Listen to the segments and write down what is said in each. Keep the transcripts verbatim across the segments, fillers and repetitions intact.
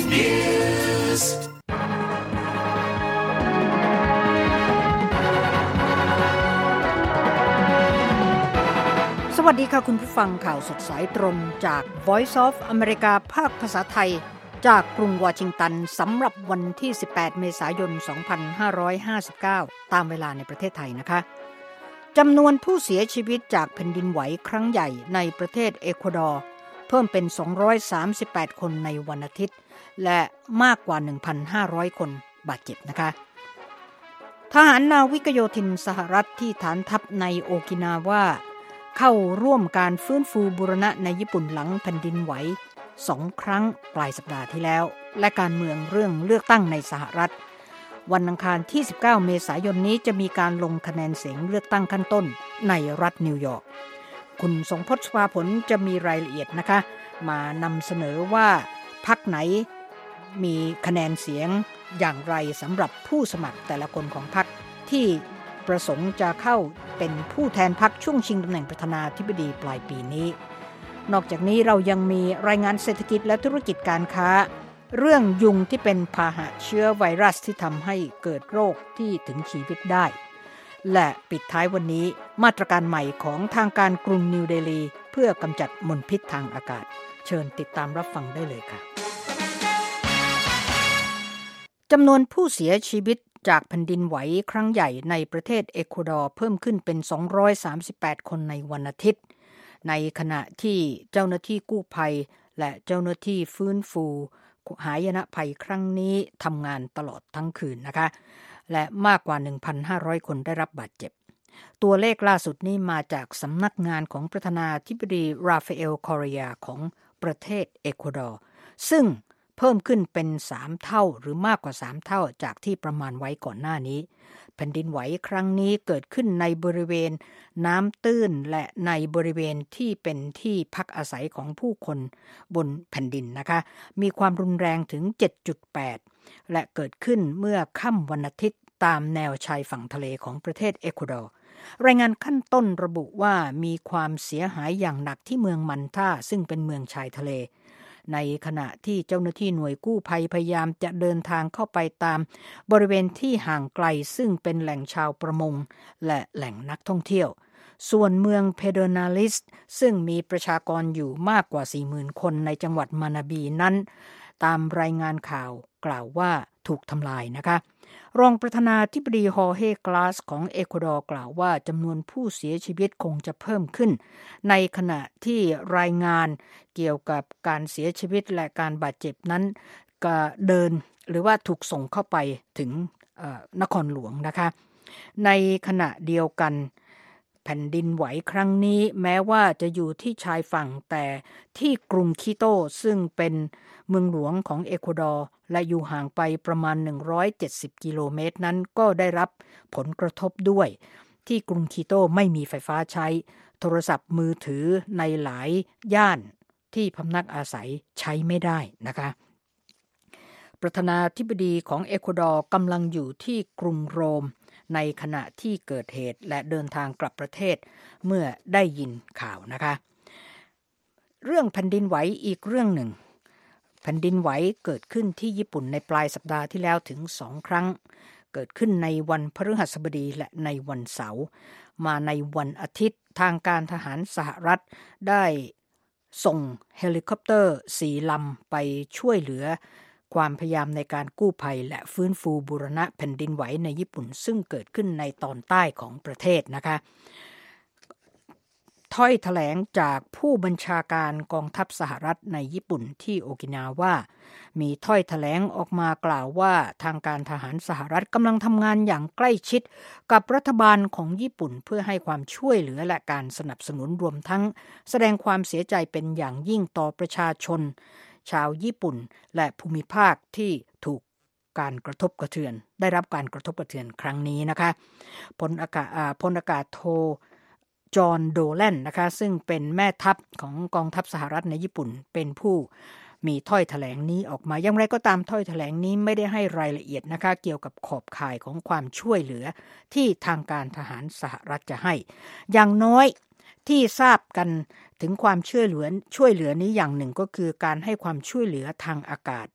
News สวัสดีค่ะคุณผู้ฟังข่าวสดสายตรงจาก Voice of America ภาคภาษาไทยจากกรุงวอชิงตันสำหรับวันที่สิบแปดเมษายนสองพันห้าร้อยห้าสิบเก้าตามเวลาในประเทศไทยนะคะจำนวนผู้เสียชีวิตจากแผ่นดินไหวครั้งใหญ่ในประเทศเอกวาดอร์เพิ่มเป็นสองร้อยสามสิบแปดคนในวันอาทิตย์และมากกว่า หนึ่งพันห้าร้อย คนบาดเจ็บนะคะทหารนาวิกโยธินสหรัฐที่ฐานทัพในโอกินาวาเข้าร่วมการฟื้นฟูบูรณะในญี่ปุ่นหลังแผ่นดินไหวสองครั้งปลายสัปดาห์ที่แล้วและการเมืองเรื่องเลือกตั้งในสหรัฐวันอังคารที่สิบเก้าเมษายนนี้จะมีการลงคะแนนเสียงเลือกตั้งขั้นต้นในรัฐนิวยอร์กคุณสงพจน์ สภาผลจะมีรายละเอียดนะคะมานำเสนอว่าพรรคไหนมีคะแนนเสียงอย่างไรสำหรับผู้สมัครแต่ละคนของพรรคที่ประสงค์จะเข้าเป็นผู้แทนพรรคช่วงชิงตำแหน่งประธานาธิบดีปลายปีนี้นอกจากนี้เรายังมีรายงานเศรษฐกิจและธุรกิจการค้าเรื่องยุงที่เป็นพาหะเชื้อไวรัสที่ทำให้เกิดโรคที่ถึงชีวิตได้และปิดท้ายวันนี้มาตรการใหม่ของทางการกรุงนิวเดลีเพื่อกำจัดมลพิษทางอากาศเชิญติดตามรับฟังได้เลยค่ะจำนวนผู้เสียชีวิตจากแผ่นดินไหวครั้งใหญ่ในประเทศเอกวาดอร์เพิ่มขึ้นเป็นสองร้อยสามสิบแปดคนในวันอาทิตย์ในขณะที่เจ้าหน้าที่กู้ภัยและเจ้าหน้าที่ฟื้นฟูหายนะภัยครั้งนี้ทำงานตลอดทั้งคืนนะคะและมากกว่า หนึ่งพันห้าร้อย คนได้รับบาดเจ็บตัวเลขล่าสุดนี้มาจากสำนักงานของประธานาธิบดีราฟาเอลคอริอาของประเทศเอกวาดอร์ซึ่งเพิ่มขึ้นเป็นสามเท่าหรือมากกว่าสามเท่าจากที่ประมาณไว้ก่อนหน้านี้แผ่นดินไหวครั้งนี้เกิดขึ้นในบริเวณน้ำตื้นและในบริเวณที่เป็นที่พักอาศัยของผู้คนบนแผ่นดินนะคะมีความรุนแรงถึง เจ็ดจุดแปด และเกิดขึ้นเมื่อค่ำวันอาทิตย์ตามแนวชายฝั่งทะเลของประเทศเอกวาดอร์รายงานขั้นต้นระบุว่ามีความเสียหายอย่างหนักที่เมืองมันท่าซึ่งเป็นเมืองชายทะเลในขณะที่เจ้าหน้าที่หน่วยกู้ภัยพยายามจะเดินทางเข้าไปตามบริเวณที่ห่างไกลซึ่งเป็นแหล่งชาวประมงและแหล่งนักท่องเที่ยวส่วนเมืองเพโดนาลิสซึ่งมีประชากรอยู่มากกว่า สี่หมื่น คนในจังหวัดมานาบีนั้นตามรายงานข่าวกล่าวว่าถูกทำลายนะคะรองประธานาธิบดีฮอร์เฮกลาสของเอกวาดอร์กล่าวว่าจำนวนผู้เสียชีวิตคงจะเพิ่มขึ้นในขณะที่รายงานเกี่ยวกับการเสียชีวิตและการบาดเจ็บนั้นก็เดินหรือว่าถูกส่งเข้าไปถึงนครหลวงนะคะในขณะเดียวกันแผ่นดินไหวครั้งนี้แม้ว่าจะอยู่ที่ชายฝั่งแต่ที่กรุงคิโตซึ่งเป็นเมืองหลวงของเอกวาดอร์และอยู่ห่างไปประมาณหนึ่งร้อยเจ็ดสิบกิโลเมตรนั้นก็ได้รับผลกระทบด้วยที่กรุงคิโตไม่มีไฟฟ้าใช้โทรศัพท์มือถือในหลายย่านที่พำนักอาศัยใช้ไม่ได้นะคะประธานาธิบดีของเอกวาดอร์กำลังอยู่ที่กรุงโรมในขณะที่เกิดเหตุและเดินทางกลับประเทศเมื่อได้ยินข่าวนะคะเรื่องแผ่นดินไหวอีกเรื่องหนึ่งแผ่นดินไหวเกิดขึ้นที่ญี่ปุ่นในปลายสัปดาห์ที่แล้วถึงสองครั้งเกิดขึ้นในวันพฤหัสบดีและในวันเสาร์มาในวันอาทิตย์ทางการทหารสหรัฐได้ส่งเฮลิคอปเตอร์สี่ลำไปช่วยเหลือความพยายามในการกู้ภัยและฟื้นฟูบูรณะแผ่นดินไหวในญี่ปุ่นซึ่งเกิดขึ้นในตอนใต้ของประเทศนะคะถ้อยแถลงจากผู้บัญชาการกองทัพสหรัฐในญี่ปุ่นที่โอกินาวามีถ้อยแถลงออกมากล่าวว่าทางการทหารสหรัฐกำลังทำงานอย่างใกล้ชิดกับรัฐบาลของญี่ปุ่นเพื่อให้ความช่วยเหลือและการสนับสนุนรวมทั้งแสดงความเสียใจเป็นอย่างยิ่งต่อประชาชนชาวญี่ปุ่นและภูมิภาคที่ถูกการกระทบกระเทือนได้รับการกระทบกระเทือนครั้งนี้นะคะพลอากาศพลอากาศโทจอห์นโดแลนนะคะซึ่งเป็นแม่ทัพของกองทัพสหรัฐในญี่ปุ่นเป็นผู้มีถ้อยแถลงนี้ออกมาอย่างไรก็ตามถ้อยแถลงนี้ไม่ได้ให้รายละเอียดนะคะเกี่ยวกับขอบข่ายของความช่วยเหลือที่ทางการทหารสหรัฐจะให้อย่างน้อยที่ทราบกันถึงความช่วยเหลือช่วยเหลือนี้อย่างหนึ่งก็คือการให้ความช่วยเหลือทางอากาศ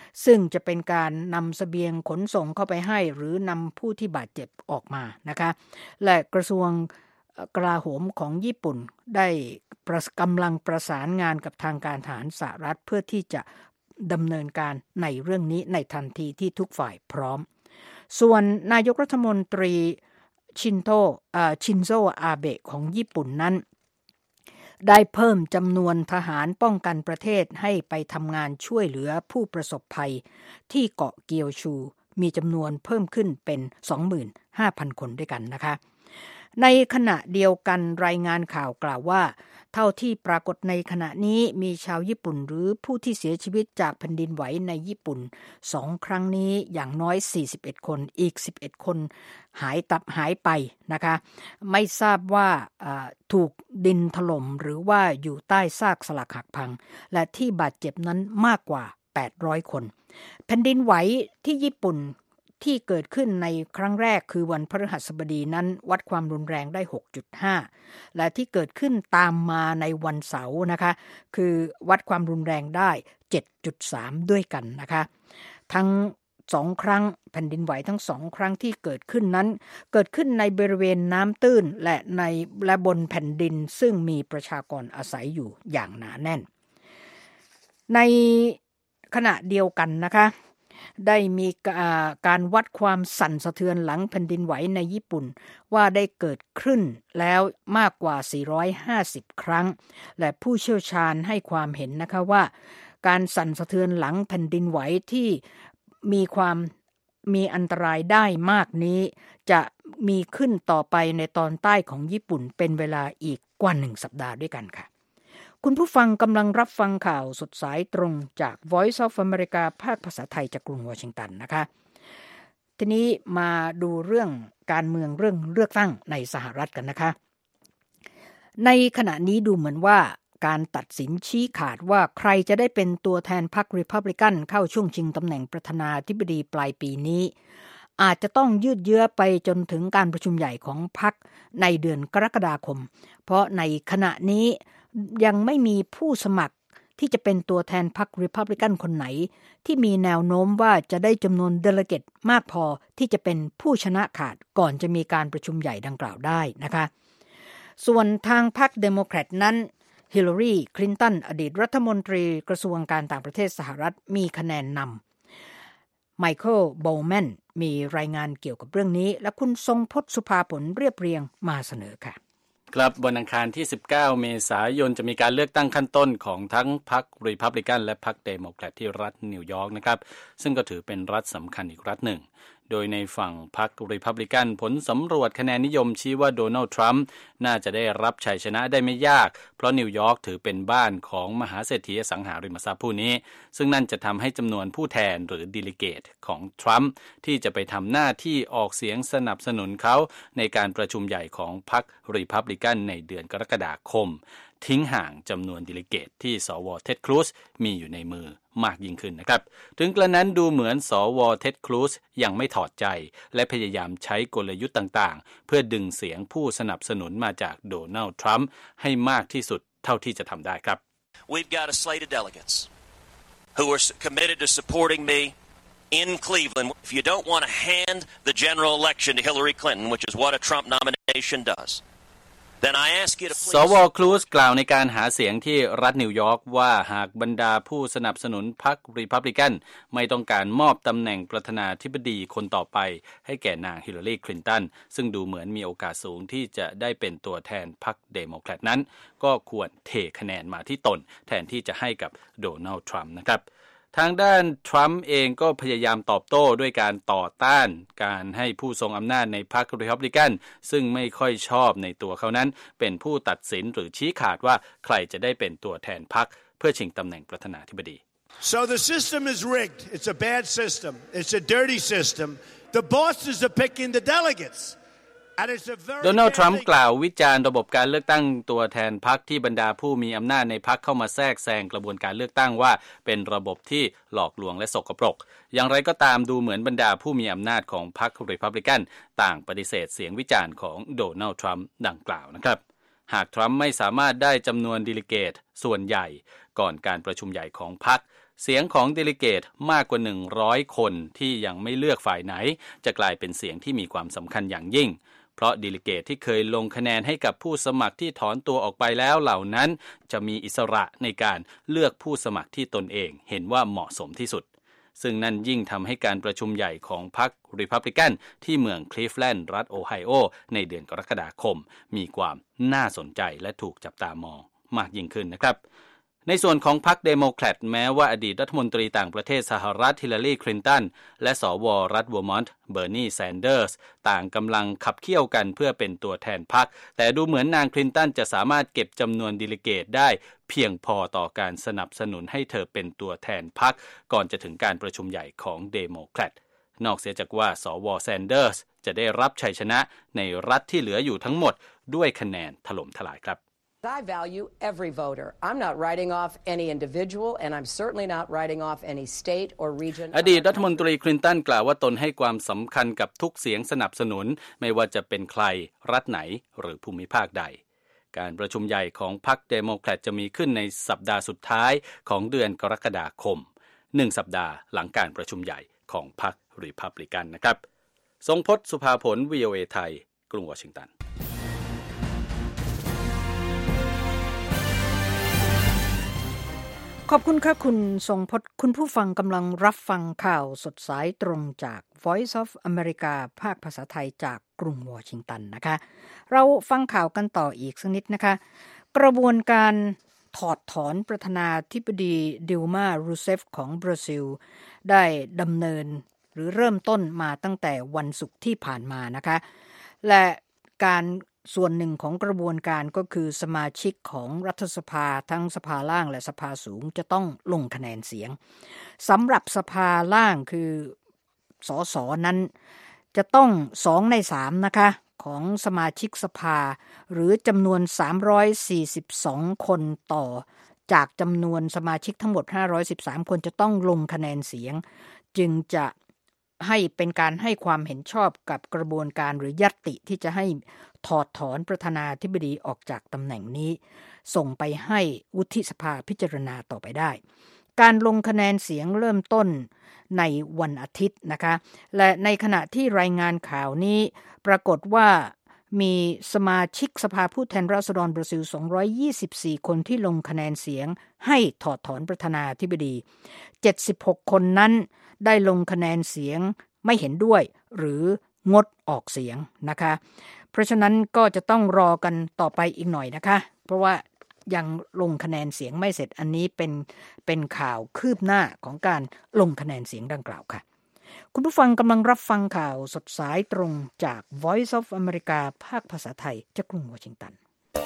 ซึ่งจะเป็นการนำเสบียงขนส่งเข้าไปให้หรือนำผู้ที่บาดเจ็บออกมานะคะและกระทรวงกลาโหมของญี่ปุ่นได้กำลังประสานงานกับทางการทหารสหรัฐเพื่อที่จะดำเนินการในเรื่องนี้ในทันทีที่ทุกฝ่ายพร้อมส่วนนายกรัฐมนตรีชินโตชินโซอาเบะของญี่ปุ่นนั้นได้เพิ่มจำนวนทหารป้องกันประเทศให้ไปทำงานช่วยเหลือผู้ประสบภัยที่เกาะเกียวชูมีจำนวนเพิ่มขึ้นเป็น สองหมื่นห้าพัน คนด้วยกันนะคะในขณะเดียวกันรายงานข่าวกล่าวว่าเท่าที่ปรากฏในขณะนี้มีชาวญี่ปุ่นหรือผู้ที่เสียชีวิตจากแผ่นดินไหวในญี่ปุ่นสองครั้งนี้อย่างน้อยสี่สิบเอ็ดคนอีกสิบเอ็ดคนหายตับหายไปนะคะไม่ทราบว่าถูกดินถล่มหรือว่าอยู่ใต้ซากสลักหักพังและที่บาดเจ็บนั้นมากกว่าแปดร้อยคนแผ่นดินไหวที่ญี่ปุ่นที่เกิดขึ้นในครั้งแรกคือวันพฤหัสบดีนั้นวัดความรุนแรงได้ หกจุดห้า และที่เกิดขึ้นตามมาในวันเสาร์นะคะคือวัดความรุนแรงได้ เจ็ดจุดสาม ด้วยกันนะคะทั้งสองครั้งแผ่นดินไหวทั้งสองครั้งที่เกิดขึ้นนั้นเกิดขึ้นในบริเวณน้ำตื้นและในและบนแผ่นดินซึ่งมีประชากรอาศัยอยู่อย่างหนาแน่นในขณะเดียวกันนะคะได้มีการวัดความสั่นสะเทือนหลังแผ่นดินไหวในญี่ปุ่นว่าได้เกิดขึ้นแล้วมากกว่าสี่ร้อยห้าสิบครั้งและผู้เชี่ยวชาญให้ความเห็นนะคะว่าการสั่นสะเทือนหลังแผ่นดินไหวที่มีความมีอันตรายได้มากนี้จะมีขึ้นต่อไปในตอนใต้ของญี่ปุ่นเป็นเวลาอีกกว่าหนึ่งสัปดาห์ด้วยกันค่ะคุณผู้ฟังกำลังรับฟังข่าวสดสายตรงจาก Voice of America ภาคภาษาไทยจากกรุงวอชิงตันนะคะทีนี้มาดูเรื่องการเมืองเรื่องเลือกตั้งในสหรัฐกันนะคะในขณะนี้ดูเหมือนว่าการตัดสินชี้ขาดว่าใครจะได้เป็นตัวแทนพรรค Republican เข้าช่วงชิงตำแหน่งประธานาธิบดีปลายปีนี้อาจจะต้องยืดเยื้อไปจนถึงการประชุมใหญ่ของพรรคในเดือนกรกฎาคมเพราะในขณะนี้ยังไม่มีผู้สมัครที่จะเป็นตัวแทนพรรค Republican คนไหนที่มีแนวโน้มว่าจะได้จำนวนเดลิเกตมากพอที่จะเป็นผู้ชนะขาดก่อนจะมีการประชุมใหญ่ดังกล่าวได้นะคะส่วนทางพรรคเดโมแครตนั้นฮิลลารีคลินตันอดีตรัฐมนตรีกระทรวงการต่างประเทศสหรัฐมีคะแนนนำไมเคิลโบลแมนมีรายงานเกี่ยวกับเรื่องนี้และคุณทรงพจน์สุภาผลเรียบเรียงมาเสนอค่ะครับวันอังคารที่สิบเก้าเมษายนจะมีการเลือกตั้งขั้นต้นของทั้งพรรครีพับลิกันและพรรคเดโมแครตที่รัฐนิวยอร์กนะครับซึ่งก็ถือเป็นรัฐสำคัญอีกรัฐหนึ่งโดยในฝั่งพรรครีพับลิกันผลสำรวจคะแนนนิยมชี้ว่าโดนัลด์ทรัมป์น่าจะได้รับชัยชนะได้ไม่ยากเพราะนิวยอร์กถือเป็นบ้านของมหาเศรษฐีอสังหาริมทรัพย์ผู้นี้ซึ่งนั่นจะทำให้จำนวนผู้แทนหรือดีลิเกตของทรัมป์ที่จะไปทำหน้าที่ออกเสียงสนับสนุนเขาในการประชุมใหญ่ของพรรครีพับลิกันในเดือนกรกฎาคมทิ้งห่างจำนวนดีลิเกตที่สวเท็ดครูซมีอยู่ในมือมากยิ่งขึ้นนะครับถึงกระนั้นดูเหมือนสวเท็ดครูซยังไม่ถอดใจและพยายามใช้กลยุทธ์ต่างๆเพื่อดึงเสียงผู้สนับสนุนมาจากโดนัลด์ทรัมป์ให้มากที่สุดเท่าที่จะทำได้ครับ We've got a slate of delegates who are committed to supporting me in Cleveland. If you don't want to hand the general election to Hillary Clinton, which is what a Trump nomination does.Then I ask you to please สวครูซกล่าวในการหาเสียงที่รัฐนิวยอร์กว่าหากบรรดาผู้สนับสนุนพรรครีพับลิกันไม่ต้องการมอบตำแหน่งประธานาธิบดีคนต่อไปให้แก่นางฮิลลารีคลินตันซึ่งดูเหมือนมีโอกาสสูงที่จะได้เป็นตัวแทนพรรคเดโมแครตนั้นก็ควรเทคะแนนมาที่ตนแทนที่จะให้กับโดนัลด์ทรัมป์นะครับทางด้านทรัมป์เองก็พยายามตอบโต้ด้วยการต่อต้านการให้ผู้ทรงอำนาจในพรรครีพับลิกันซึ่งไม่ค่อยชอบในตัวเขานั้นเป็นผู้ตัดสินหรือชี้ขาดว่าใครจะได้เป็นตัวแทนพรรคเพื่อชิงตำแหน่งประธานาธิบดี So the system is rigged. It's a bad system. It's a dirty system. The bosses are picking the delegates. โดนัลด์ทรัมป์กล่าววิจารณ์ระบบการเลือกตั้งตัวแทนพรรคที่บรรดาผู้มีอำนาจในพรรคเข้ามาแทรกแซงกระบวนการเลือกตั้งว่าเป็นระบบที่หลอกลวงและสกปรกอย่างไรก็ตามดูเหมือนบรรดาผู้มีอำนาจของพรรครีพับลิกันต่างปฏิเสธเสียงวิจารณ์ของโดนัลด์ทรัมป์ดังกล่าวนะครับหากทรัมป์ไม่สามารถได้จำนวนดีลิเกตส่วนใหญ่ก่อนการประชุมใหญ่ของพรรคเสียงของเดลิเกตมากกว่าหนึ่งร้อยคนที่ยังไม่เลือกฝ่ายไหนจะกลายเป็นเสียงที่มีความสำคัญอย่างยิ่งเพราะเดลิเกตที่เคยลงคะแนนให้กับผู้สมัครที่ถอนตัวออกไปแล้วเหล่านั้นจะมีอิสระในการเลือกผู้สมัครที่ตนเองเห็นว่าเหมาะสมที่สุดซึ่งนั่นยิ่งทำให้การประชุมใหญ่ของพรรครีพับลิกันที่เมืองคลีฟแลนด์รัฐโอไฮโอในเดือนกรกฎาคมมีความน่าสนใจและถูกจับตามองมากยิ่งขึ้นนะครับในส่วนของพรรคเดโมแครตแม้ว่าอดีตรัฐมนตรีต่างประเทศสหรัฐฮิลลารีคลินตันและสวรัฐเวอร์มอนต์เบอร์นีแซนเดอร์สต่างกำลังขับเคี่ยวกันเพื่อเป็นตัวแทนพรรคแต่ดูเหมือนนางคลินตันจะสามารถเก็บจำนวนเดลิเกตได้เพียงพอต่อการสนับสนุนให้เธอเป็นตัวแทนพรรคก่อนจะถึงการประชุมใหญ่ของเดโมแครตนอกเสียจากว่าสวแซนเดอร์สจะได้รับชัยชนะในรัฐที่เหลืออยู่ทั้งหมดด้วยคะแนนถล่มทลายครับ I value every voter. I'm not writing off any individual, and I'm certainly not writing off any state or region. อดีตรัฐมนตรีคลินตันกล่าวว่าตนให้ความสำคัญกับทุกเสียงสนับสนุนไม่ว่าจะเป็นใครรัฐไหนหรือภูมิภาคใดการประชุมใหญ่ของพรรคเดโมแครตจะมีขึ้นในสัปดาห์สุดท้ายของเดือนกรกฎาคมหนึ่งสัปดาห์หลังการประชุมใหญ่ของพรรครีพับลิกันนะครับทรงพจน์ สุภาผล วี โอ เอ ไทยกรุงวอชิงตันขอบคุณค่ะคุณทรงพจน์คุณผู้ฟังกำลังรับฟังข่าวสดสายตรงจาก Voice of America ภาคภาษาไทยจากกรุงวอชิงตันนะคะเราฟังข่าวกันต่ออีกสักนิดนะคะกระบวนการถอดถอนประธานาธิบดีดิลมารูเซฟของบราซิลได้ดำเนินหรือเริ่มต้นมาตั้งแต่วันศุกร์ที่ผ่านมานะคะและการส่วนหนึ่งของกระบวนการก็คือสมาชิกของรัฐสภาทั้งสภาล่างและสภาสูงจะต้องลงคะแนนเสียงสำหรับสภาล่างคือสสนั้นจะต้องสองในสามนะคะของสมาชิกสภาหรือจำนวนสามร้อยสี่สิบสองคนต่อจากจำนวนสมาชิกทั้งหมดห้าร้อยสิบสามคนจะต้องลงคะแนนเสียงจึงจะให้เป็นการให้ความเห็นชอบกับกระบวนการหรือญัตติที่จะให้ถอดถอนประธานาธิบดีออกจากตำแหน่งนี้ส่งไปให้วุฒิสภาพิจารณาต่อไปได้การลงคะแนนเสียงเริ่มต้นในวันอาทิตย์นะคะและในขณะที่รายงานข่าวนี้ปรากฏว่ามีสมาชิกสภาผู้แทนราษฎรบราซิลสองร้อยยี่สิบสี่คนที่ลงคะแนนเสียงให้ถอดถอนประธานาธิบดีเจ็ดสิบหกคนนั้นได้ลงคะแนนเสียงไม่เห็นด้วยหรืองดออกเสียงนะคะเพราะฉะนั้นก็จะต้องรอกันต่อไปอีกหน่อยนะคะเพราะว่ายังลงคะแนนเสียงไม่เสร็จอันนี้เป็นเป็นข่าวคืบหน้าของการลงคะแนนเสียงดังกล่าวค่ะคุณผู้ฟังกำลังรับฟังข่าวสดสายตรงจาก Voice of America ภาคภาษาไทยจากกรุงวอชิงตัน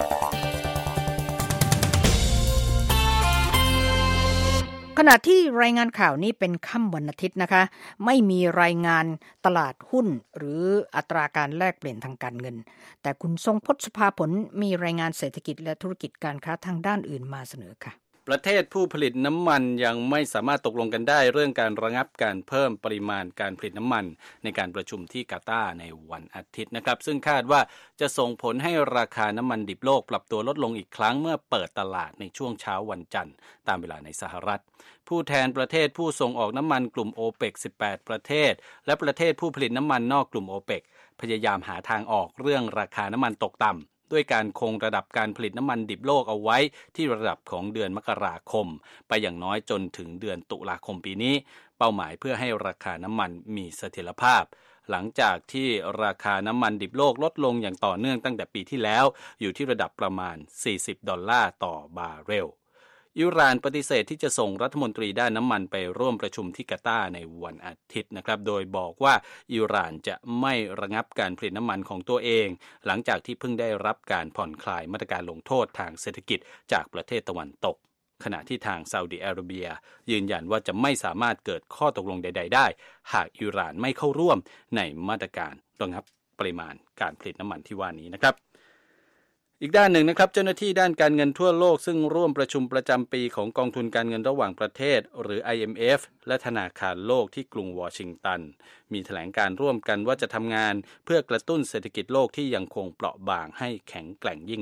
ขณะที่รายงานข่าวนี้เป็นค่ำวันอาทิตย์นะคะไม่มีรายงานตลาดหุ้นหรืออัตราการแลกเปลี่ยนทางการเงินแต่คุณทรงพจน์ สุภาผลมีรายงานเศรษฐกิจและธุรกิจการค้าทางด้านอื่นมาเสนอค่ะประเทศผู้ผลิตน้ำมันยังไม่สามารถตกลงกันได้เรื่องการระงับการเพิ่มปริมาณการผลิตน้ำมันในการประชุมที่กาตาร์ในวันอาทิตย์นะครับซึ่งคาดว่าจะส่งผลให้ราคาน้ำมันดิบโลกปรับตัวลดลงอีกครั้งเมื่อเปิดตลาดในช่วงเช้าวันจันทร์ตามเวลาในสหรัฐผู้แทนประเทศผู้ส่งออกน้ำมันกลุ่ม โอเปก สิบแปด ประเทศและประเทศผู้ผลิตน้ำมันนอกกลุ่ม โอเปก พยายามหาทางออกเรื่องราคาน้ำมันตกต่ำด้วยการคงระดับการผลิตน้ำมันดิบโลกเอาไว้ที่ระดับของเดือนมกราคมไปอย่างน้อยจนถึงเดือนตุลาคมปีนี้เป้าหมายเพื่อให้ราคาน้ำมันมีเสถียรภาพหลังจากที่ราคาน้ำมันดิบโลกลดลงอย่างต่อเนื่องตั้งแต่ปีที่แล้วอยู่ที่ระดับประมาณสี่สิบดอลลาร์ต่อบาร์เรลอิหร่านปฏิเสธที่จะส่งรัฐมนตรีด้านน้ำมันไปร่วมประชุมที่กาตาร์ในวันอาทิตย์นะครับโดยบอกว่าอิหร่านจะไม่ระงับการผลิตน้ำมันของตัวเองหลังจากที่เพิ่งได้รับการผ่อนคลายมาตรการลงโทษทางเศรษฐกิจจากประเทศตะวันตกขณะที่ทางซาอุดิอาระเบียยืนยันว่าจะไม่สามารถเกิดข้อตกลงใดๆได้หากอิหร่านไม่เข้าร่วมในมาตรการระงับปริมาณการผลิตน้ำมันที่ว่านี้นะครับอีกด้านหนึ่งนะครับเจ้าหน้าที่ด้านการเงินทั่วโลกซึ่งร่วมประชุมประจำปีของกองทุนการเงินระหว่างประเทศหรือ ไอ เอ็ม เอฟ และธนาคารโลกที่กรุงวอชิงตันมีแถลงการร่วมกันว่าจะทำงานเพื่อกระตุ้นเศรษฐกิจโลกที่ยังคงเปราะบางให้แข็งแกร่งยิ่งขึ้น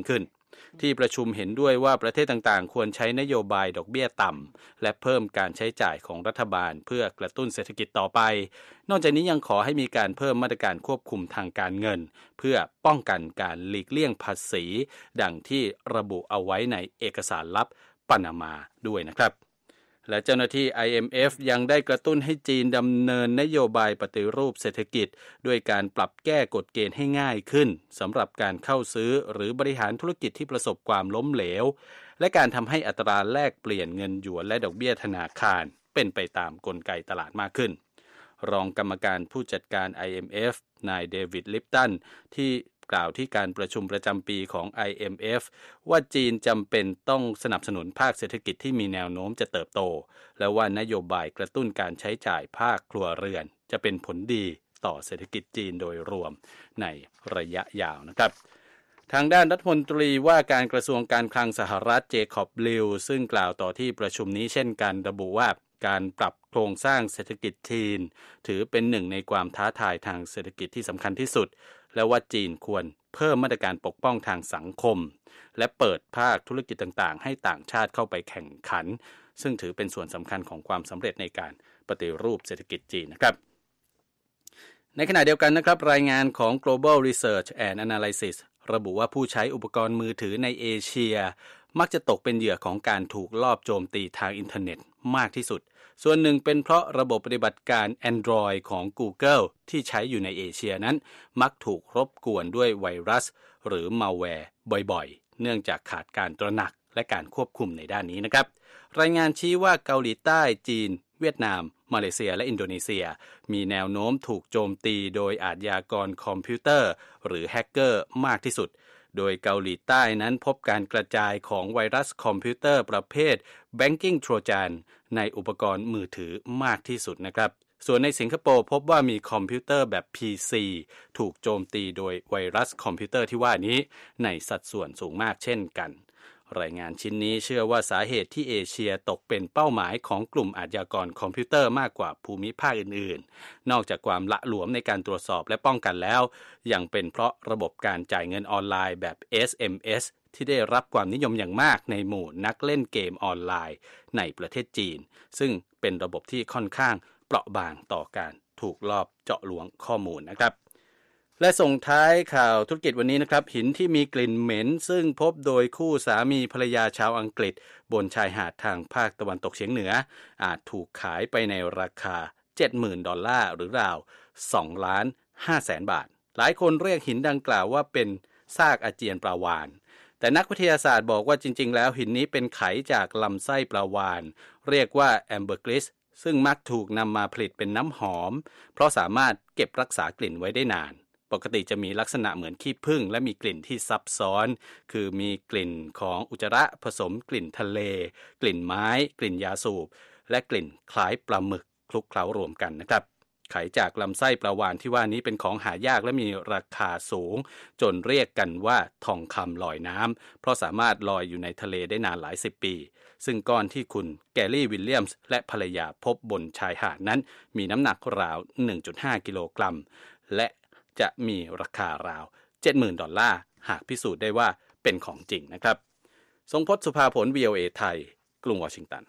ที่ประชุมเห็นด้วยว่าประเทศต่างๆควรใช้นโยบายดอกเบี้ยต่ำและเพิ่มการใช้จ่ายของรัฐบาลเพื่อกระตุ้นเศรษฐกิจต่อไปนอกจากนี้ยังขอให้มีการเพิ่มมาตรการควบคุมทางการเงินเพื่อป้องกันการหลีกเลี่ยงภาษีดังที่ระบุเอาไว้ในเอกสารลับปานามาด้วยนะครับและเจ้าหน้าที่ ไอ เอ็ม เอฟ ยังได้กระตุ้นให้จีนดำเนินนโยบายปฏิรูปเศรษฐกิจด้วยการปรับแก้กฎเกณฑ์ให้ง่ายขึ้นสำหรับการเข้าซื้อหรือบริหารธุรกิจที่ประสบความล้มเหลวและการทำให้อัตราแลกเปลี่ยนเงินหยวนและดอกเบี้ยธนาคารเป็นไปตามกลไกตลาดมากขึ้นรองกรรมการผู้จัดการ ไอ เอ็ม เอฟ นายเดวิดลิปตันที่กล่าวที่การประชุมประจำปีของ ไอ เอ็ม เอฟ ว่าจีนจำเป็นต้องสนับสนุนภาคเศรษฐกิจที่มีแนวโน้มจะเติบโตและว่านโยบายกระตุ้นการใช้จ่ายภาคครัวเรือนจะเป็นผลดีต่อเศรษฐกิจจีนโดยรวมในระยะยาวนะครับทางด้านรัฐมนตรีว่าการกระทรวงการคลังสหรัฐเจคอบลิวซึ่งกล่าวต่อที่ประชุมนี้เช่นกันระบุว่าการปรับโครงสร้างเศรษฐกิจจีนถือเป็นหนึ่งในความท้าทายทางเศรษฐกิจที่สำคัญที่สุดและว่าจีนควรเพิ่มมาตรการปกป้องทางสังคมและเปิดภาคธุรกิจต่างๆให้ต่างชาติเข้าไปแข่งขันซึ่งถือเป็นส่วนสำคัญของความสำเร็จในการปฏิรูปเศรษฐกิจจีนนะครับในขณะเดียวกันนะครับรายงานของ Global Research and Analysis ระบุว่าผู้ใช้อุปกรณ์มือถือในเอเชียมักจะตกเป็นเหยื่อของการถูกลอบโจมตีทางอินเทอร์เน็ตมากที่สุดส่วนหนึ่งเป็นเพราะระบบปฏิบัติการ Android ของ Google ที่ใช้อยู่ในเอเชียนั้นมักถูกรบกวนด้วยไวรัสหรือมัลแวร์บ่อยๆเนื่องจากขาดการตระหนักและการควบคุมในด้านนี้นะครับรายงานชี้ว่าเกาหลีใต้จีนเวียดนามมาเลเซียและอินโดนีเซียมีแนวโน้มถูกโจมตีโดยอาชญากรคอมพิวเตอร์หรือแฮกเกอร์มากที่สุดโดยเกาหลีใต้นั้นพบการกระจายของไวรัสคอมพิวเตอร์ประเภท Banking Trojan ในอุปกรณ์มือถือมากที่สุดนะครับส่วนในสิงคโปร์พบว่ามีคอมพิวเตอร์แบบ พี ซี ถูกโจมตีโดยไวรัสคอมพิวเตอร์ที่ว่านี้ในสัดส่วนสูงมากเช่นกันรายงานชิ้นนี้เชื่อว่าสาเหตุที่เอเชียตกเป็นเป้าหมายของกลุ่มอาชญากรคอมพิวเตอร์มากกว่าภูมิภาคอื่นๆนอกจากความละหลวมในการตรวจสอบและป้องกันแล้วยังเป็นเพราะระบบการจ่ายเงินออนไลน์แบบ เอส เอ็ม เอส ที่ได้รับความนิยมอย่างมากในหมู่นักเล่นเกมออนไลน์ในประเทศจีนซึ่งเป็นระบบที่ค่อนข้างเปราะบางต่อการถูกลอบเจาะลวงข้อมูลนะครับและส่งท้ายข่าวธุรกิจวันนี้นะครับหินที่มีกลิ่นเหม็นซึ่งพบโดยคู่สามีภรรยาชาวอังกฤษบนชายหาดทางภาคตะวันตกเฉียงเหนืออาจถูกขายไปในราคา เจ็ดหมื่น ดอลลาร์หรือราว สองล้านห้าแสน บาทหลายคนเรียกหินดังกล่าวว่าเป็นซากอาเจียนปลาวาฬแต่นักวิทยาศาสตร์บอกว่าจริงๆแล้วหินนี้เป็นไขจากลำไส้ปลาวาฬเรียกว่าแอมเบอร์กลิสซึ่งมักถูกนำมาผลิตเป็นน้ำหอมเพราะสามารถเก็บรักษากลิ่นไว้ได้นานปกติจะมีลักษณะเหมือนขี้ผึ้งและมีกลิ่นที่ซับซ้อนคือมีกลิ่นของอุจจาระผสมกลิ่นทะเลกลิ่นไม้กลิ่นยาสูบและกลิ่นคล้ายปลาหมึกคลุกเคล้ารวมกันนะครับไขจากลำไส้ปลาวาฬที่ว่านี้เป็นของหายากและมีราคาสูงจนเรียกกันว่าทองคำลอยน้ำเพราะสามารถลอยอยู่ในทะเลได้นานหลายสิบปีซึ่งก้อนที่คุณแกลลี่วิลเลียมส์และภรรยาพบบนชายหาดนั้นมีน้ำหนักราว หนึ่งจุดห้า กิโลกรัมและจะมีราคาราว เจ็ดหมื่น ดอลลาร์หากพิสูจน์ได้ว่าเป็นของจริงนะครับทรงพจน์สุภาผล วี โอ เอ ไทยกรุงวอชิงตัน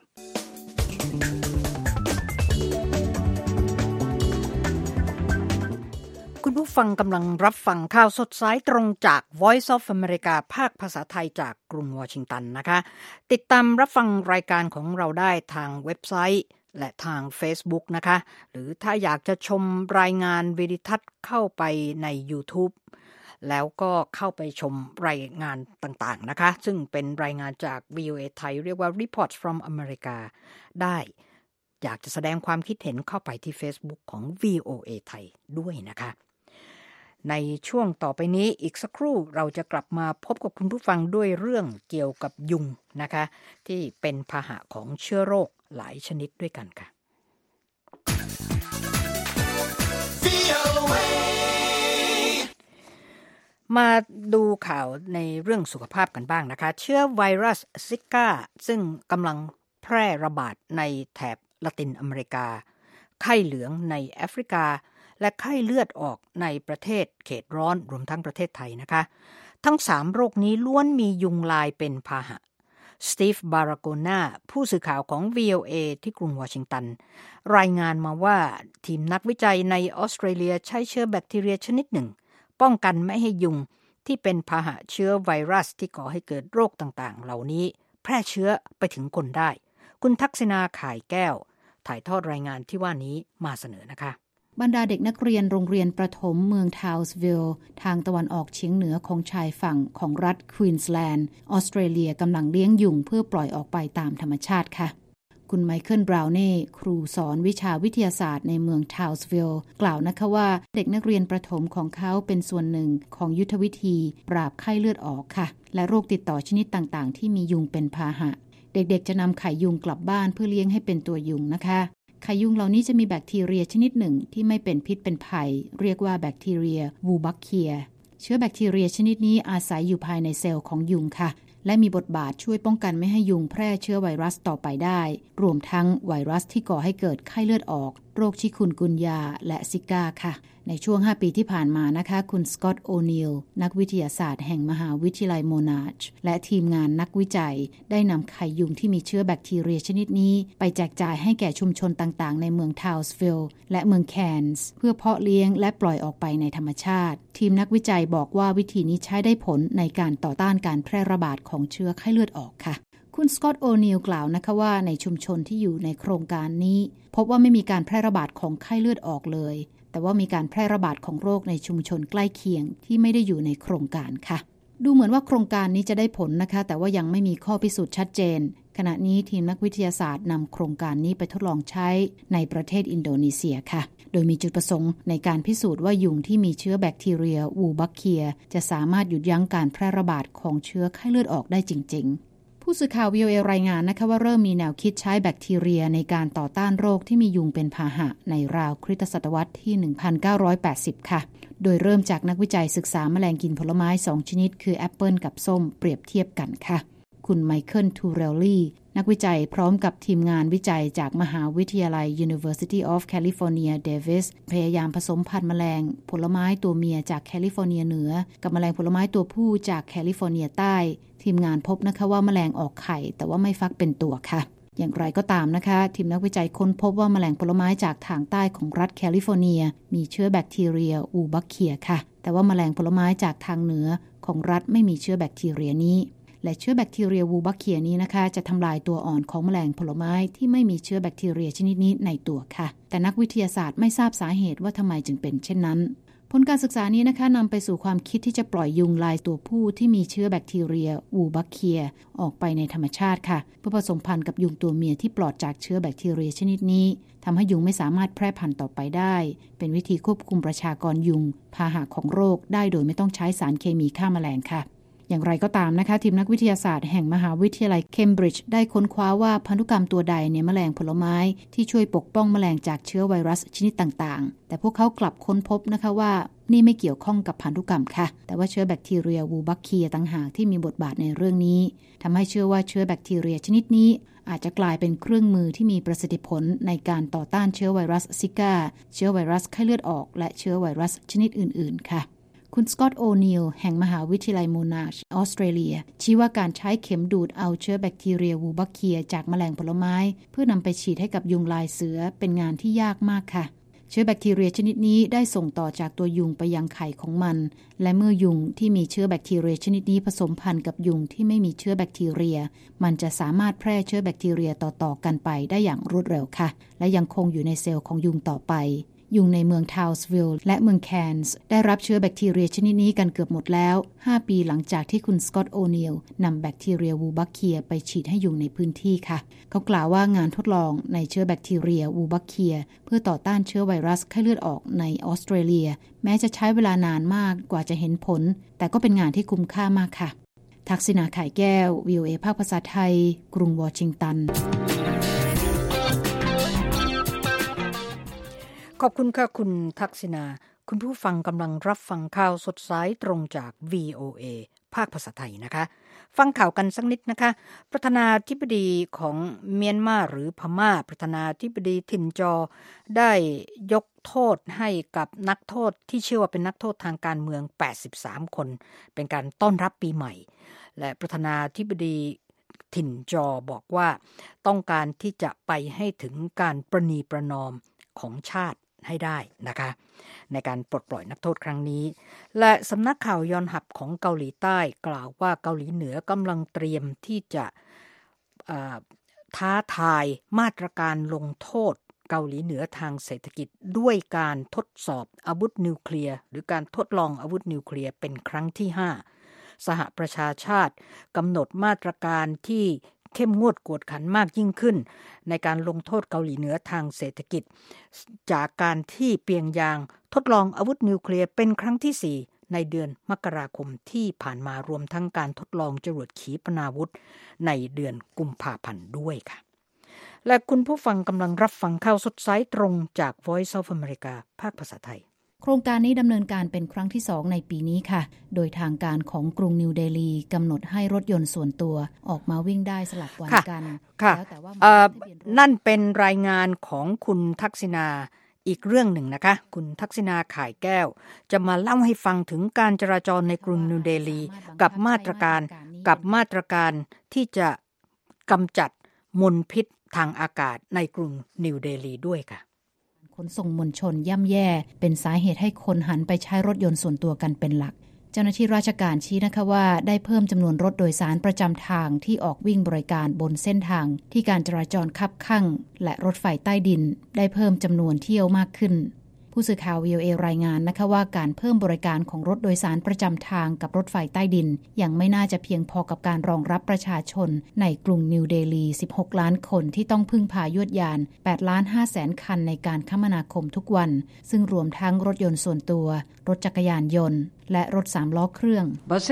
คุณผู้ฟังกำลังรับฟังข่าวสดสายตรงจาก Voice of America ภาคภาษาไทยจากกรุงวอชิงตันนะคะติดตามรับฟังรายการของเราได้ทางเว็บไซต์และทาง Facebook นะคะหรือถ้าอยากจะชมรายงานวิดิทัศน์เข้าไปใน YouTube แล้วก็เข้าไปชมรายงานต่างๆนะคะซึ่งเป็นรายงานจาก วี โอ เอ ไทยเรียกว่า Reports from America ได้อยากจะแสดงความคิดเห็นเข้าไปที่ Facebook ของ วี โอ เอ ไทยด้วยนะคะในช่วงต่อไปนี้อีกสักครู่เราจะกลับมาพบกับคุณผู้ฟังด้วยเรื่องเกี่ยวกับยุงนะคะที่เป็นพาหะของเชื้อโรคหลายชนิดด้วยกันค่ะมาดูข่าวในเรื่องสุขภาพกันบ้างนะคะเชื้อไวรัสซิก้าซึ่งกำลังแพร่ระบาดในแถบละตินอเมริกาไข้เหลืองในแอฟริกาและไข้เลือดออกในประเทศเขตร้อนรวมทั้งประเทศไทยนะคะทั้งสามโรคนี้ล้วนมียุงลายเป็นพาหะสตีฟบาราโกนาผู้สื่อข่าวของ วี โอ เอ ที่กรุงวอชิงตันรายงานมาว่าทีมนักวิจัยในออสเตรเลียใช้เชื้อแบคทีเรียชนิดหนึ่งป้องกันไม่ให้ยุงที่เป็นพาหะเชื้อไวรัสที่ก่อให้เกิดโรคต่างๆเหล่านี้แพร่เชื้อไปถึงคนได้คุณทักษิณาข่ายแก้วถ่ายทอดรายงานที่ว่านี้มาเสนอนะคะบรรดาเด็กนักเรียนโรงเรียนประถมเมืองทาวส์วิลล์ทางตะวันออกเฉียงเหนือของชายฝั่งของรัฐควีนสแลนด์ออสเตรเลียกำลังเลี้ยงยุงเพื่อปล่อยออกไปตามธรรมชาติค่ะคุณไมเคิลบราวเน่ครูสอนวิชาวิทยาศาสตร์ในเมืองทาวส์วิลล์กล่าวนะคะว่าเด็กนักเรียนประถมของเขาเป็นส่วนหนึ่งของยุทธวิธีปราบไข้เลือดออกค่ะและโรคติดต่อชนิดต่างๆที่มียุงเป็นพาหะเด็กๆจะนำไข่ยุงกลับบ้านเพื่อเลี้ยงให้เป็นตัวยุงนะคะไข่ยุงเหล่านี้จะมีแบคทีเรียชนิดหนึ่งที่ไม่เป็นพิษเป็นภัยเรียกว่าแบคทีเรียวูบัคเคียเชื้อแบคทีเรียชนิดนี้อาศัยอยู่ภายในเซลล์ของยุงค่ะและมีบทบาทช่วยป้องกันไม่ให้ยุงแพร่เชื้อไวรัสต่อไปได้รวมทั้งไวรัสที่ก่อให้เกิดไข้เลือดออกโรคชิคุนกุนยาและซิก้าค่ะในช่วงห้าปีที่ผ่านมานะคะคุณสกอตต์โอนิลนักวิทยาศาสตร์แห่งมหาวิทยาลัยโมนาชและทีมงานนักวิจัยได้นำไข่ยุงที่มีเชื้อแบคทีเรียชนิดนี้ไปแจกจ่ายให้แก่ชุมชนต่างๆในเมืองทาวส์วิลล์และเมืองแคนส์เพื่อเพาะเลี้ยงและปล่อยออกไปในธรรมชาติทีมนักวิจัยบอกว่าวิธีนี้ใช้ได้ผลในการต่อต้านการแพร่ระบาดของเชื้อไข้เลือดออกค่ะคุณสกอตต์โอนิลกล่าวนะคะว่าในชุมชนที่อยู่ในโครงการนี้พบว่าไม่มีการแพร่ระบาดของไข้เลือดออกเลยแต่ว่ามีการแพร่ระบาดของโรคในชุมชนใกล้เคียงที่ไม่ได้อยู่ในโครงการค่ะดูเหมือนว่าโครงการนี้จะได้ผลนะคะแต่ว่ายังไม่มีข้อพิสูจน์ชัดเจนขณะนี้ทีมนักวิทยาศาสตร์นำโครงการนี้ไปทดลองใช้ในประเทศอินโดนีเซียค่ะโดยมีจุดประสงค์ในการพิสูจน์ว่ายุงที่มีเชื้อแบคทีเรียวูบัคเคียจะสามารถหยุดยั้งการแพร่ระบาดของเชื้อไข้เลือดออกได้จริงๆผู้สื่อข่าว วี โอ เอ รายงานนะคะว่าเริ่มมีแนวคิดใช้แบคทีเรียในการต่อต้านโรคที่มียุงเป็นพาหะในราวคริสตศตวรรษที่ หนึ่งพันเก้าร้อยแปดสิบ ค่ะโดยเริ่มจากนักวิจัยศึกษาแมลงกินผลไม้สองชนิดคือแอปเปิลกับส้มเปรียบเทียบกันค่ะคุณไมเคิลทูเรลลี่นักวิจัยพร้อมกับทีมงานวิจัยจากมหาวิทยาลัย University of California Davis พยายามผสมพันธุ์แมลงผลไม้ตัวเมียจากแคลิฟอร์เนียเหนือกับแมลงผลไม้ตัวผู้จากแคลิฟอร์เนียใต้ทีมงานพบนะคะว่าแมลงออกไข่แต่ว่าไม่ฟักเป็นตัวค่ะอย่างไรก็ตามนะคะทีมนักวิจัยค้นพบว่าแมลงผลไม้จากทางใต้ของรัฐแคลิฟอร์เนียมีเชื้อแบคทีเรียวูบัคเคียค่ะแต่ว่าแมลงผลไม้จากทางเหนือของรัฐไม่มีเชื้อแบคทีเรียนี้และเชื้อแบคทีเรียวูบัคเคียนี้นะคะจะทำลายตัวอ่อนของแมลงผลไม้ที่ไม่มีเชื้อแบคทีเรียชนิดนี้ในตัวค่ะแต่นักวิทยาศาสตร์ไม่ทราบสาเหตุว่าทำไมจึงเป็นเช่นนั้นผลการศึกษานี้นะคะนำไปสู่ความคิดที่จะปล่อยยุงลายตัวผู้ที่มีเชื้อแบคทีเรียวูบัคเคียออกไปในธรรมชาติค่ะเพื่อผสมพันธุ์กับยุงตัวเมียที่ปลอดจากเชื้อแบคทีเรียชนิดนี้ทำให้ยุงไม่สามารถแพร่พันธุ์ต่อไปได้เป็นวิธีควบคุมประชากรยุงพาหะของโรคได้โดยไม่ต้องใช้สารเคมีฆ่าแมลงค่ะอย่างไรก็ตามนะคะทีมนักวิทยาศาสตร์แห่งมหาวิทยาลัยเคมบริดจ์ได้ค้นคว้าว่าพันธุกรรมตัวใดในแมลงผลไม้ที่ช่วยปกป้องแมลงจากเชื้อไวรัสชนิดต่างๆแต่พวกเขากลับค้นพบนะคะว่านี่ไม่เกี่ยวข้องกับพันธุกรรมค่ะแต่ว่าเชื้อแบคทีเรียวูบัคเคียต่างหากที่มีบทบาทในเรื่องนี้ทำให้เชื่อว่าเชื้อแบคทีเรียชนิดนี้อาจจะกลายเป็นเครื่องมือที่มีประสิทธิผลในการต่อต้านเชื้อไวรัสซิก้าเชื้อไวรัสไข้เลือดออกและเชื้อไวรัสชนิดอื่นๆค่ะคุณสกอตต์โอนิลแห่งมหาวิทยาลัยโมนาชออสเตรเลียชี้ว่าการใช้เข็มดูดเอาเชื้อแบคทีเรียวูบัคเคียจากแมลงผลไม้เพื่อนำไปฉีดให้กับยุงลายเสือเป็นงานที่ยากมากค่ะเชื้อแบคทีเรียชนิดนี้ได้ส่งต่อจากตัวยุงไปยังไข่ของมันและเมื่อยุงที่มีเชื้อแบคทีเรียชนิดนี้ผสมพันธุ์กับยุงที่ไม่มีเชื้อแบคทีเรียมันจะสามารถแพร่เชื้อแบคทีเรียต่อๆกันไปได้อย่างรวดเร็วค่ะและยังคงอยู่ในเซลล์ของยุงต่อไปยุงในเมืองทาวส์วิลล์และเมืองแคนส์ได้รับเชื้อแบคทีเรียชนิดนี้กันเกือบหมดแล้วห้าปีหลังจากที่คุณสกอตต์โอนิลนำแบคทีเรียวูบัคเคียไปฉีดให้ยุงในพื้นที่ค่ะเขากล่าวว่างานทดลองในเชื้อแบคทีเรียวูบัคเคียเพื่อต่อต้านเชื้อไวรัสไข้เลือดออกในออสเตรเลียแม้จะใช้เวลานานมากกว่าจะเห็นผลแต่ก็เป็นงานที่คุ้มค่ามากค่ะทักษิณา ข่ายแก้ว วี โอ เอ ภาคภาษาไทยกรุงวอชิงตันขอบคุณค่ะคุณทักษิณาคุณผู้ฟังกำลังรับฟังข่าวสดสายตรงจาก วี โอ เอ ภาคภาษาไทยนะคะฟังข่าวกันสักนิดนะคะประธานาธิบดีของเมียนมาหรือพม่าประธานาธิบดีถิ่นจอได้ยกโทษให้กับนักโทษที่เชื่อว่าเป็นนักโทษทางการเมืองแปดสิบสามคนเป็นการต้อนรับปีใหม่และประธานาธิบดีถิ่นจอบอกว่าต้องการที่จะไปให้ถึงการประนีประนอมของชาติให้ได้นะคะในการปลดปล่อยนักโทษครั้งนี้และสำนักข่าวยอนฮับของเกาหลีใต้กล่าวว่าเกาหลีเหนือกำลังเตรียมที่จะท้าทายมาตรการลงโทษเกาหลีเหนือทางเศรษฐกิจด้วยการทดสอบอาวุธนิวเคลียร์หรือการทดลองอาวุธนิวเคลียร์เป็นครั้งที่ห้าสหประชาชาติกำหนดมาตรการที่เข้มงวดกวดขันมากยิ่งขึ้นในการลงโทษเกาหลีเหนือทางเศรษฐกิจจากการที่เปียงยางทดลองอาวุธนิวเคลียร์เป็นครั้งที่สี่ในเดือนมกราคมที่ผ่านมารวมทั้งการทดลองจรวดขีปนาวุธในเดือนกุมภาพันธ์ด้วยค่ะและคุณผู้ฟังกำลังรับฟังข่าวสดสายตรงจาก Voice of America ภาคภาษาไทยโครงการนี้ดำเนินการเป็นครั้งที่สองในปีนี้ค่ะโดยทางการของกรุงนิวเดลีกำหนดให้รถยนต์ส่วนตัวออกมาวิ่งได้สลับวันกันแล้วแต่ว่านั่นเป็นรายงานของคุณทักษิณาอีกเรื่องหนึ่งนะคะคุณทักษิณาข่ายแก้วจะมาเล่าให้ฟังถึงการจราจรในกรุงนิวเดลีกับมาตรการกับมาตรการที่จะกำจัดมลพิษทางอากาศในกรุงนิวเดลีด้วยค่ะขนส่งมวลชนย่ำแย่เป็นสาเหตุให้คนหันไปใช้รถยนต์ส่วนตัวกันเป็นหลักเจ้าหน้าที่ราชการชี้นะคะว่าได้เพิ่มจำนวนรถโดยสารประจำทางที่ออกวิ่งบริการบนเส้นทางที่การจราจรคับคั่งและรถไฟใต้ดินได้เพิ่มจำนวนเที่ยวมากขึ้นผู้สื่อข่าว วี โอ เอ รายงานนะคะว่าการเพิ่มบริการของรถโดยสารประจำทางกับรถไฟใต้ดินยังไม่น่าจะเพียงพอกับการรองรับประชาชนในกรุงนิวเดลีสิบหกล้านคนที่ต้องพึ่งพายวดยานแปดล้านห้าแสนคันในการคมนาคมทุกวันซึ่งรวมทั้งรถยนต์ส่วนตัวรถจักรยานยนต์และรถสามล้อเครื่อง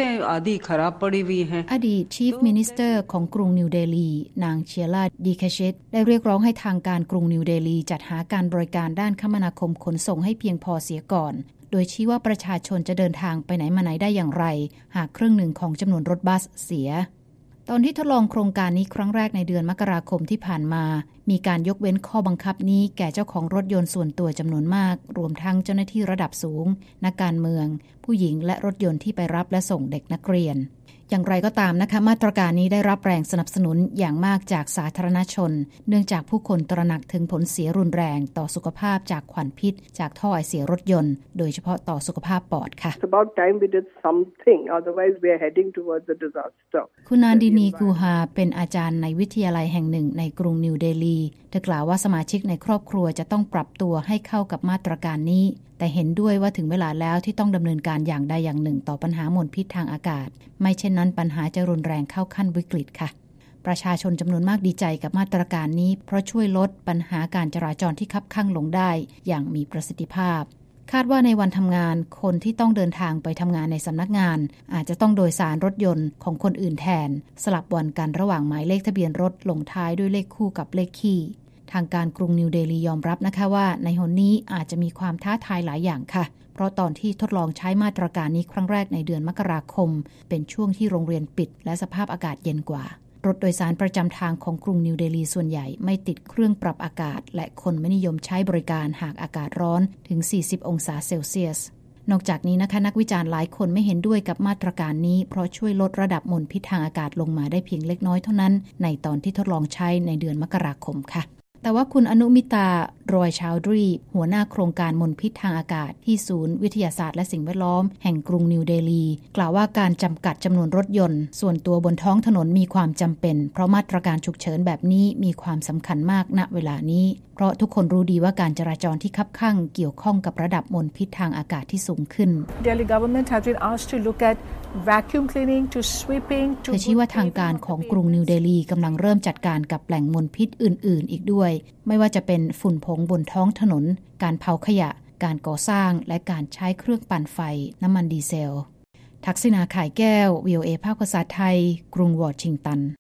อดีต Chief Minister ของกรุงนิวเดลีนางเชียร่าดีแคชิตได้เรียกร้องให้ทางการกรุงนิวเดลีจัดหาการบริการด้านคมนาคมขนส่งให้เพียงพอเสียก่อนโดยชี้ว่าประชาชนจะเดินทางไปไหนมาไหนได้อย่างไรหากครึ่งหนึ่งของจำนวนรถบัสเสียตอนที่ทดลองโครงการนี้ครั้งแรกในเดือนมกราคมที่ผ่านมามีการยกเว้นข้อบังคับนี้แก่เจ้าของรถยนต์ส่วนตัวจำนวนมากรวมทั้งเจ้าหน้าที่ระดับสูงนักการเมืองผู้หญิงและรถยนต์ที่ไปรับและส่งเด็กนักเรียนอย่างไรก็ตามนะคะมาตรการนี้ได้รับแรงสนับสนุนอย่างมากจากสาธารณชนเนื่องจากผู้คนตระหนักถึงผลเสียรุนแรงต่อสุขภาพจากควันพิษจากท่อไอเสียรถยนต์โดยเฉพาะต่อสุขภาพปอดค่ะ It's about time we did something otherwise we are heading towards a disaster คุณนานดินีกูฮาเป็นอาจารย์ในวิทยาลัยแห่งหนึ่งในกรุงนิวเดลีเธอกล่าวว่าสมาชิกในครอบครัวจะต้องปรับตัวให้เข้ากับมาตรการนี้แต่เห็นด้วยว่าถึงเวลาแล้วที่ต้องดำเนินการอย่างใดอย่างหนึ่งต่อปัญหามลพิษทางอากาศไม่เช่นนั้นปัญหาจะรุนแรงเข้าขั้นวิกฤตค่ะประชาชนจำนวนมากดีใจกับมาตรการนี้เพราะช่วยลดปัญหาการจราจรที่คับคั่งลงได้อย่างมีประสิทธิภาพคาดว่าในวันทำงานคนที่ต้องเดินทางไปทำงานในสำนักงานอาจจะต้องโดยสารรถยนต์ของคนอื่นแทนสลับวันกันระหว่างหมายเลขทะเบียนรถลงท้ายด้วยเลขคู่กับเลขคี่ทางการกรุงนิวเดลียอมรับนะคะว่าในหนนี้อาจจะมีความท้าทายหลายอย่างค่ะเพราะตอนที่ทดลองใช้มาตรการนี้ครั้งแรกในเดือนมกราคมเป็นช่วงที่โรงเรียนปิดและสภาพอากาศเย็นกว่ารถโดยสารประจำทางของกรุงนิวเดลีส่วนใหญ่ไม่ติดเครื่องปรับอากาศและคนไม่นิยมใช้บริการหากอากาศร้อนถึงสี่สิบองศาเซลเซียสนอกจากนี้นะคะนักวิจารณ์หลายคนไม่เห็นด้วยกับมาตรการนี้เพราะช่วยลดระดับมลพิษทางอากาศลงมาได้เพียงเล็กน้อยเท่านั้นในตอนที่ทดลองใช้ในเดือนมกราคมค่ะแต่ว่าคุณอนุมิตารอยชาวดรีหัวหน้าโครงการมลพิษทางอากาศที่ศูนย์วิทยาศาสตร์และสิ่งแวดล้อมแห่งกรุงนิวเดลีกล่าวว่าการจำกัดจำนวนรถยนต์ส่วนตัวบนท้องถนนมีความจำเป็นเพราะมาตรการฉุกเฉินแบบนี้มีความสำคัญมากณเวลานี้เพราะทุกคนรู้ดีว่าการจราจรที่คับคั่งเกี่ยวข้องกับระดับมลพิษทางอากาศที่สูงขึ้น Delhi government has been asked to look at vacuum cleaning to sweeping to เธอชี้ว่าทางการของกรุงนิวเดลีกำลังเริ่มจัดการกับแหล่งมลพิษอื่นๆอีกด้วยไม่ว่าจะเป็นฝุ่นผงบนท้องถนนการเผาขยะการก่อสร้างและการใช้เครื่องปั่นไฟน้ำมันดีเซลทักษิณาข่ายแก้ว วี โอ เอ ภาคภาษาไทยกรุงวอชิงตัน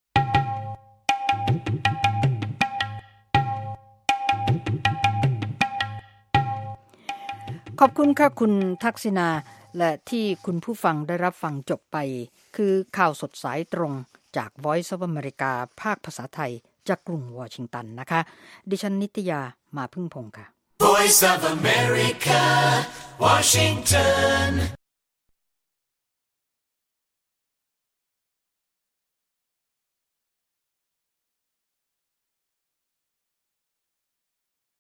ขอบคุณค่ะคุณทักษิณาและที่คุณผู้ฟังได้รับฟังจบไปคือข่าวสดสายตรงจาก Voice of America ภาคภาษาไทยจากกรุงวอชิงตันนะคะดิฉันนิตยามาพึ่งพงษ์ค่ะ Voice of America Washington